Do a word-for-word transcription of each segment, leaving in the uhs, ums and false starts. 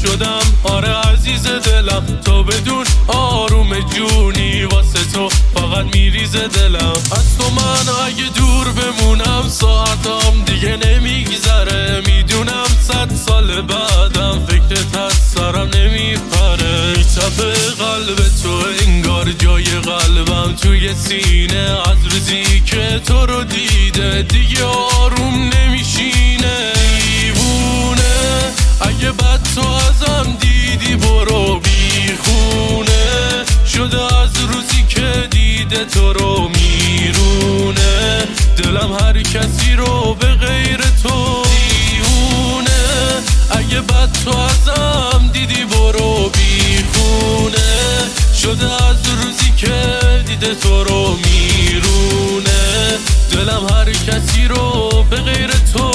شدم آره عزیز دلم، تو بدون آروم جونی واسه تو فقط میریزه دلم. از تو من اگه دور بمونم ساعتام دیگه نمیگذره، میدونم صد سال بعدم فکرت از سرم نمیپره. میتپه قلب تو انگار جای قلبم توی سینه، از روزی که تو رو دیده دیگه آروم نمیشینه. دیوونه اگه بد تو ازم دیدی برو بیخونه، شده از روزی که دیده تو رو میرونه، دلم هر کسی رو به غیر تو. دیوونه اگه بد تو ازم دیدی برو بیخونه، شده از روزی که دیده تو رو میرونه، دلم هر کسی رو به غیر تو.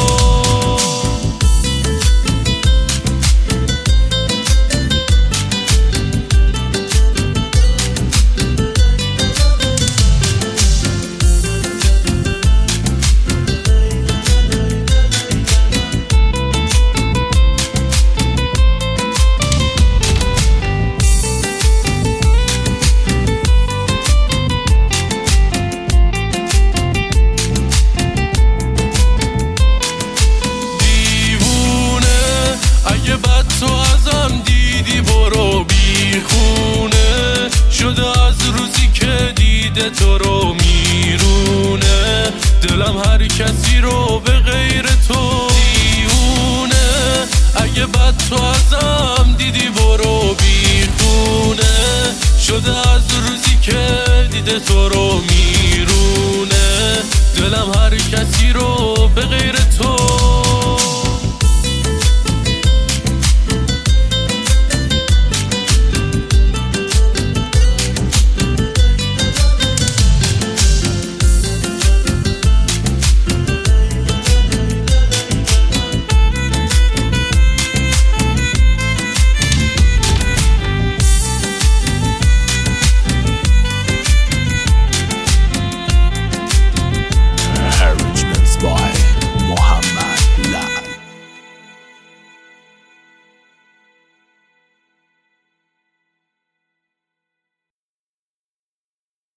تو ازم دیدی برو بیخونه، شده از روزی که دیده تو رو میرونه، دلم هر کسی رو به غیر تو. دیوونه اگه بد تو ازم دیدی برو بیخونه، شده از روزی که دیده تو رو میرونه، دلم هر کسی رو به غیر تو.